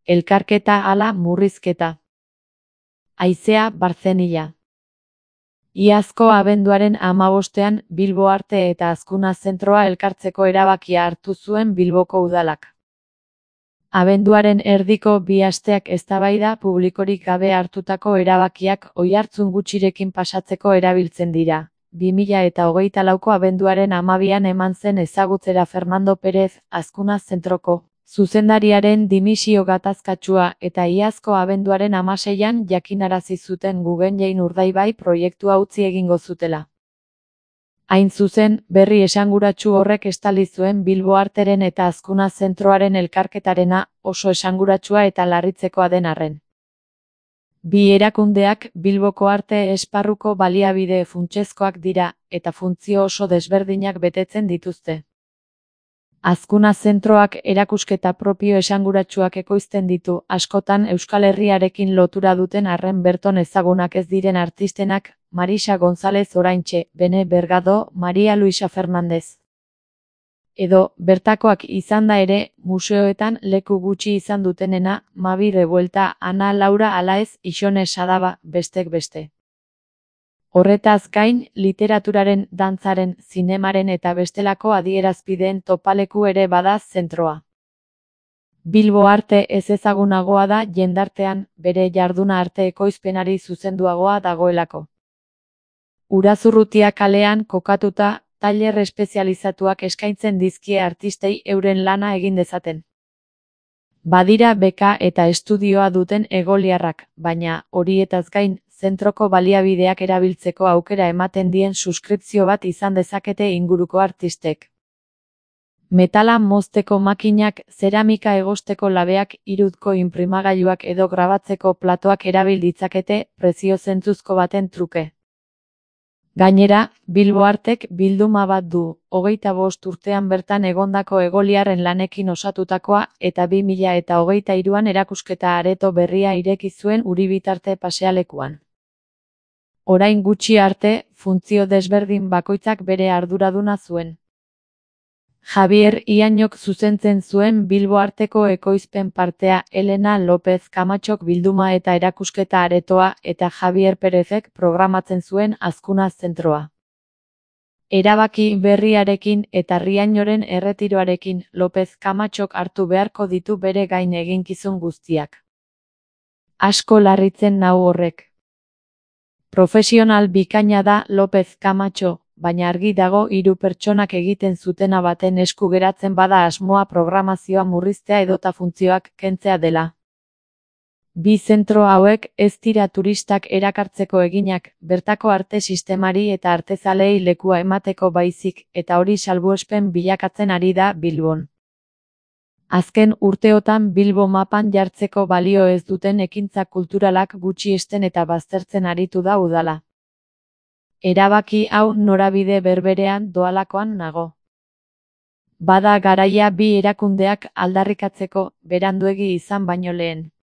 elkarketa ala murrizketa. Haizea Barzenilla. Iazko abenduaren 15ean Bilbo Arte eta Azkuna Zentroa elkartzeko erabakia hartu zuen Bilboko udalak. Abenduaren erdiko 2 asteak eztabaida publikorik gabe hartutako erabakiak oihartzun gutxirekin pasatzeko erabiltzen dira. 2024ko abenduaren 12ean eman zen ezagutzera Fernando Pérez, Azkuna Zentroko zuzendariaren dimisio gatazkatsua eta iazko abenduaren 16ean jakinarazi zuten Guggenheim Urdaibai proiektua utzi egingo zutela. Hain zuzen, berri esanguratsu horrek estali zuen Bilbo Arteren eta Azkuna Zentroaren elkarketarena, oso esanguratsua eta larritzekoa den arren. Bi erakundeak Bilboko arte esparruko baliabide funtsezkoak dira, eta funtzio oso desberdinak betetzen dituzte. Azkuna Zentroak erakusketa propio esanguratsuak ekoizten ditu, askotan Euskal Herriarekin lotura duten arren berton ezagunak ez diren artistenak, Marisa González Oraintxe, Bene Bergado, Maria Luisa Fernández. Edo, bertakoak izanda ere, museoetan leku gutxi izan dutenena, Mabi Revuelta, Ana Laura Alaez, Ixone Sadaba, bestek beste. Horretaz gain, literaturaren, dantzaren, zinemaren eta bestelako adierazpideen topaleku ere bada zentroa. Bilbo Arte ezezagunagoa da jendartean, bere jarduna arte ekoizpenari zuzenduagoa dagoelako. Urazurrutia kalean kokatuta, tailer espezializatuak eskaintzen dizkie artistei euren lana egin dezaten. Badira beka eta estudioa duten egoliarrak, baina, horietaz gain, zentroko baliabideak erabiltzeko aukera ematen dien suskripzio bat izan dezakete inguruko artistek. Metala mozteko makinak, zeramika egosteko labeak, irudko inprimagailuak edo grabatzeko platoak erabil ditzakete, prezio zentzuzko baten truke. Gainera, Bilbo Artek bilduma bat du, 25 urtean bertan egondako egoliarren lanekin osatutakoa eta 2023an erakusketa areto berria ireki zuen Uribitarte pasealekuan. Orain gutxi arte, funtzio desberdin bakoitzak bere arduraduna zuen. Javier Iañok zuzentzen zuen Bilbo Arteko ekoizpen partea, Elena López Camatxok bilduma eta erakusketa aretoa eta Javier Pérezek programatzen zuen Azkuna Zentroa. Erabaki berriarekin eta Riañoren erretiroarekin López Camatxok hartu beharko ditu bere gain eginkizun guztiak. Asko larritzen nau horrek. Profesional bikaina da López Camatxo, baina argi dago 3 pertsonak egiten zutena baten esku geratzen bada asmoa programazioa murriztea edota funtzioak kentzea dela. Bi zentro hauek ez dira turistak erakartzeko eginak, bertako arte sistemari eta artezalei lekua emateko baizik, eta hori salbuespen bilakatzen ari da Bilbon. Azken urteotan Bilbo mapan jartzeko balio ez duten ekintza kulturalak gutxiesten eta baztertzen aritu da udala. Erabaki hau norabide berberean doalakoan nago. Bada garaia bi erakundeak aldarrikatzeko, beranduegi izan baino lehen.